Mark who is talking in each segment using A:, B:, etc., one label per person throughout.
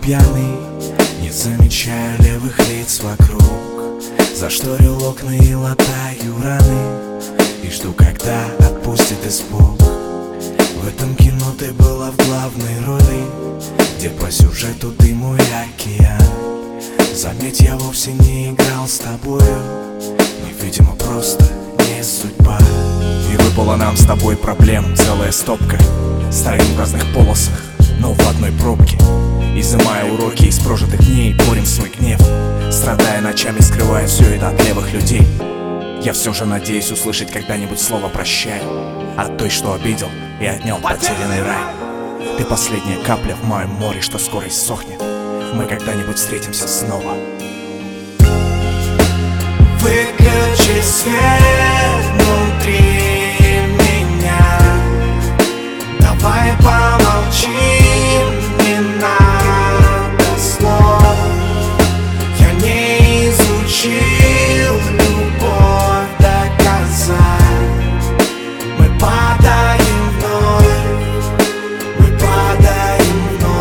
A: пьяный, не замечая левых лиц вокруг. Зашторил окна и латаю раны, и жду, когда отпустит испуг. В этом кино ты была в главной роли, где по сюжету ты мой океан. Заметь, я вовсе не играл с тобою, мы, видимо, просто не судьба. И выпала нам с тобой проблем целая стопка. Стоим в разных полосах, но в одной пробке. Изымая уроки из прожитых дней, борем свой гнев, страдая ночами, скрывая все это от левых людей. Я все же надеюсь услышать когда-нибудь слово «прощаю» от той, что обидел и отнял потерянный рай. Ты последняя капля в моем море, что скоро иссохнет. Мы когда-нибудь встретимся снова.
B: Выключи свет внутри меня, давай помолчим, не надо слов. Я не изучил любовь доказать. Мы падаем вновь, мы падаем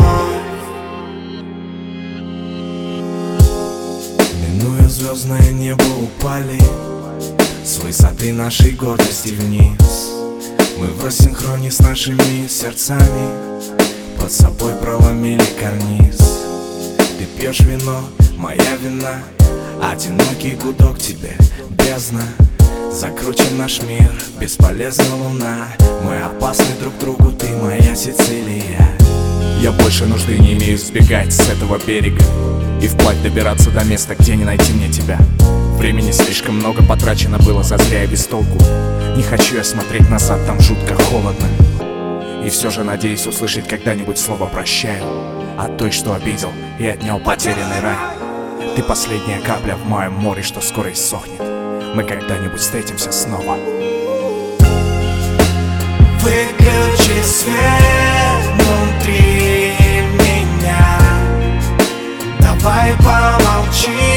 B: вновь.
A: Минуя звездное небо упали с высоты нашей гордости вниз. Мы в рассинхроне с нашими сердцами под собой проломили карниз. Ты пьешь вино, моя вина, одинокий гудок тебе бездна. Закручен наш мир, бесполезна луна. Мы опасны друг другу, ты моя Сицилия. Я больше нужды не имею сбегать с этого берега и вплавь добираться до места, где не найти мне тебя. Времени слишком много потрачено было зазря и без толку. Не хочу я смотреть назад, там жутко холодно. И все же надеюсь услышать когда-нибудь слово «прощаю» от той, что обидел и отнял потерянный рай. Ты последняя капля в моем море, что скоро иссохнет. Мы когда-нибудь встретимся снова.
B: Выключи свет внутри меня, давай помолчим.